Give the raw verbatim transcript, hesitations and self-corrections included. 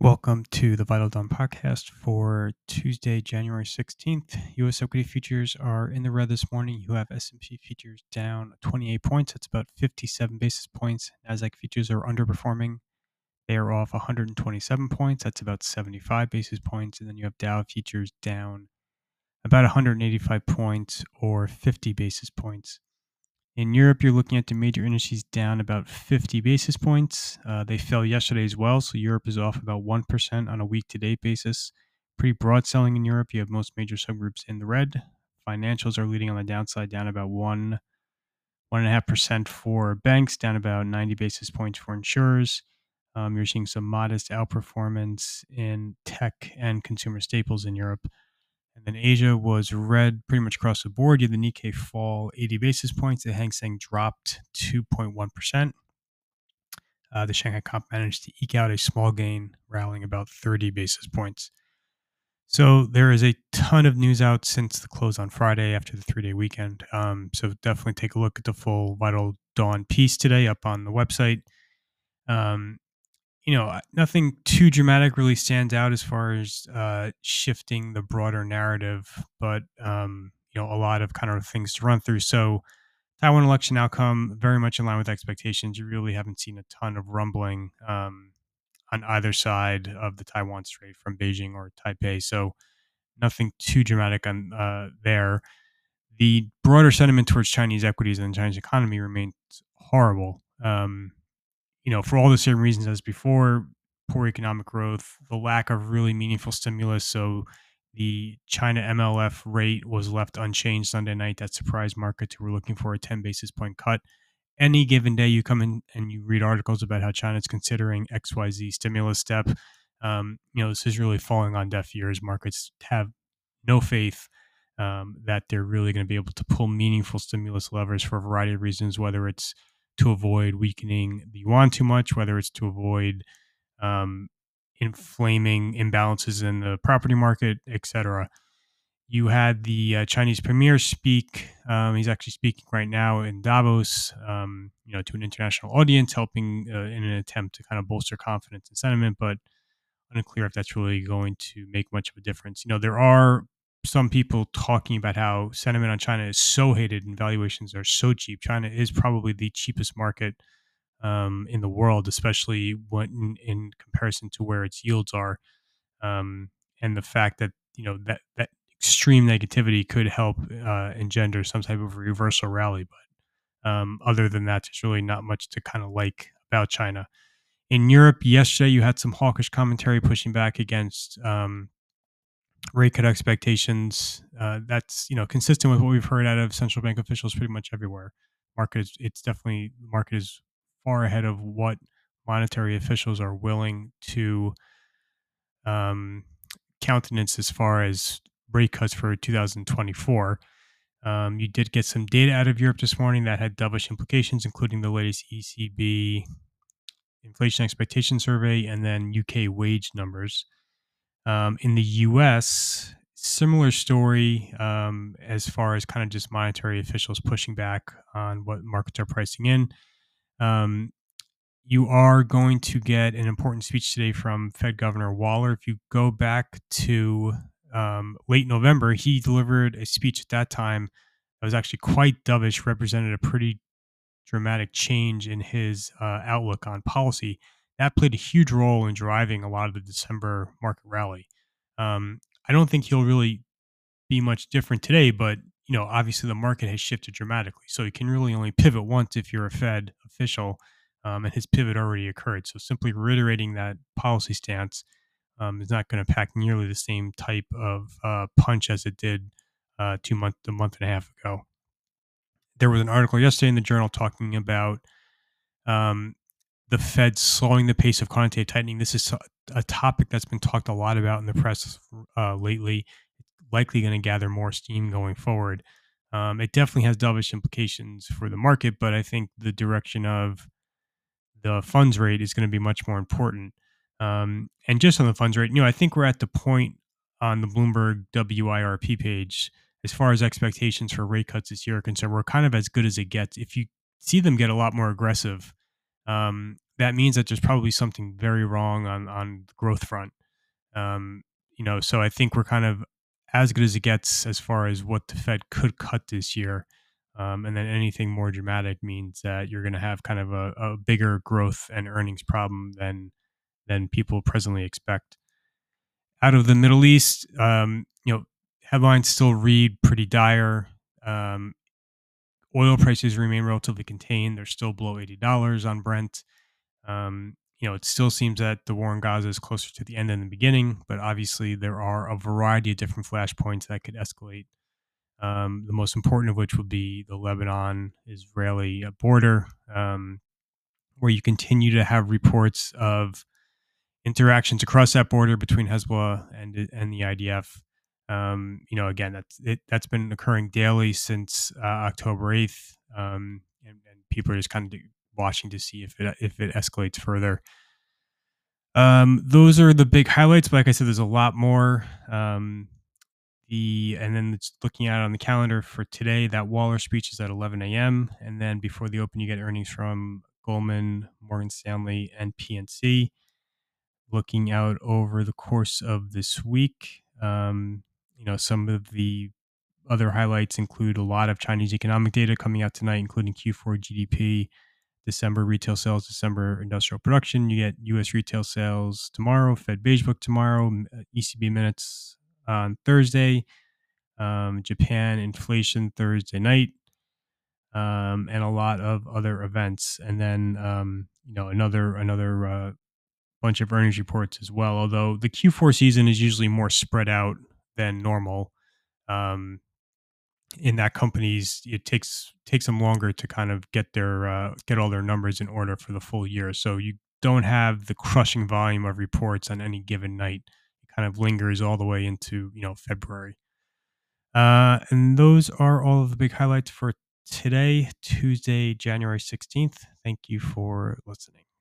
Welcome to the Vital Dawn podcast for Tuesday, January sixteenth. U S equity futures are in the red this morning. You have S and P futures down twenty-eight points. That's about fifty-seven basis points. Nasdaq futures are underperforming. They are off one hundred twenty-seven points. That's about seventy-five basis points. And then you have Dow futures down about one hundred eighty-five points or fifty basis points. In Europe, you're looking at the major indices down about fifty basis points. Uh, they fell yesterday as well, so Europe is off about one percent on a week-to-date basis. Pretty broad selling in Europe. You have most major subgroups in the red. Financials are leading on the downside, down about one, one and a half percent for banks, down about ninety basis points for insurers. Um, you're seeing some modest outperformance in tech and consumer staples in Europe. And then Asia was red pretty much across the board. You had the Nikkei fall eighty basis points. The Hang Seng dropped two point one percent. Uh, the Shanghai Comp managed to eke out a small gain, rallying about thirty basis points. So there is a ton of news out since the close on Friday after the three-day weekend. Um, so definitely take a look at the full Vital Dawn piece today up on the website. Um, you know, nothing too dramatic really stands out as far as uh, shifting the broader narrative, but um, you know, a lot of kind of things to run through. So, Taiwan election outcome very much in line with expectations. You really haven't seen a ton of rumbling um, on either side of the Taiwan Strait from Beijing or Taipei. So, nothing too dramatic on uh, there. The broader sentiment towards Chinese equities and the Chinese economy remains horrible. Um, you know, for all the same reasons as before, poor economic growth, the lack of really meaningful stimulus. So the China M L F rate was left unchanged Sunday night. That surprised markets who were looking for a ten basis point cut. Any given day, you come in and you read articles about how China's considering X Y Z stimulus step. Um, you know, this is really falling on deaf ears. Markets have no faith um, that they're really going to be able to pull meaningful stimulus levers for a variety of reasons, whether it's to avoid weakening the yuan too much, whether it's to avoid um, inflaming imbalances in the property market, et cetera. You had the uh, Chinese premier speak. Um, he's actually speaking right now in Davos, um, you know, to an international audience, helping uh, in an attempt to kind of bolster confidence and sentiment, but unclear if that's really going to make much of a difference. You know, there are some people talking about how sentiment on China is so hated and valuations are so cheap. China is probably the cheapest market um, in the world, especially when in, in comparison to where its yields are, um, and the fact that you know that that extreme negativity could help uh, engender some type of reversal rally. But um, other than that, there's really not much to kind of like about China. In Europe, yesterday you had some hawkish commentary pushing back against um, rate cut expectations. Uh, that's you know consistent with what we've heard out of central bank officials pretty much everywhere. Market is it's definitely the market is far ahead of what monetary officials are willing to um, countenance as far as rate cuts for two thousand twenty-four. Um, you did get some data out of Europe this morning that had dovish implications, including the latest E C B inflation expectation survey and then U K wage numbers. Um, in the U S, similar story um, as far as kind of just monetary officials pushing back on what markets are pricing in. Um, you are going to get an important speech today from Fed Governor Waller. If you go back to um, late November, he delivered a speech at that time that was actually quite dovish, represented a pretty dramatic change in his uh, outlook on policy. That played a huge role in driving a lot of the December market rally. Um, I don't think he'll really be much different today, but you know, obviously the market has shifted dramatically. So you can really only pivot once if you're a Fed official, um, and his pivot already occurred. So simply reiterating that policy stance um, is not going to pack nearly the same type of uh, punch as it did uh, two month, a month and a half ago. There was an article yesterday in the Journal talking about um, the Fed slowing the pace of quantitative tightening. This is a topic that's been talked a lot about in the press uh, lately. Likely going to gather more steam going forward. Um, it definitely has dovish implications for the market, but I think the direction of the funds rate is going to be much more important. Um, and just on the funds rate, you know, I think we're at the point on the Bloomberg W I R P page as far as expectations for rate cuts this year are concerned. We're kind of as good as it gets. If you see them get a lot more aggressive, Um, that means that there's probably something very wrong on on the growth front. Um, you know, so I think we're kind of as good as it gets as far as what the Fed could cut this year. Um, and then anything more dramatic means that you're going to have kind of a, a bigger growth and earnings problem than than people presently expect. Out of the Middle East, um, you know, headlines still read pretty dire. Um, Oil prices remain relatively contained; they're still below eighty dollars on Brent. Um, you know, it still seems that the war in Gaza is closer to the end than the beginning, but obviously there are a variety of different flashpoints that could escalate. Um, the most important of which would be the Lebanon Israeli border, um, where you continue to have reports of interactions across that border between Hezbollah and and the I D F. Um, you know, again, that's it, that's been occurring daily since uh, October eighth, um, and, and people are just kind of watching to see if it if it escalates further. Um, those are the big highlights. But like I said, there's a lot more. Um, the and then it's looking at it on the calendar for today. That Waller speech is at eleven a m. And then before the open, you get earnings from Goldman, Morgan Stanley, and P N C. Looking out over the course of this week, um, you know, some of the other highlights include a lot of Chinese economic data coming out tonight, including Q four G D P, December retail sales, December industrial production. You get U S retail sales tomorrow, Fed Beige Book tomorrow, E C B minutes on Thursday, um, Japan inflation Thursday night, um, and a lot of other events. And then, um, you know, another another uh, bunch of earnings reports as well. Although the Q four season is usually more spread out than normal. Um, in that companies it takes takes them longer to kind of get their uh, get all their numbers in order for the full year. So you don't have the crushing volume of reports on any given night. It kind of lingers all the way into you know February. Uh, and those are all of the big highlights for today, Tuesday, January sixteenth. Thank you for listening.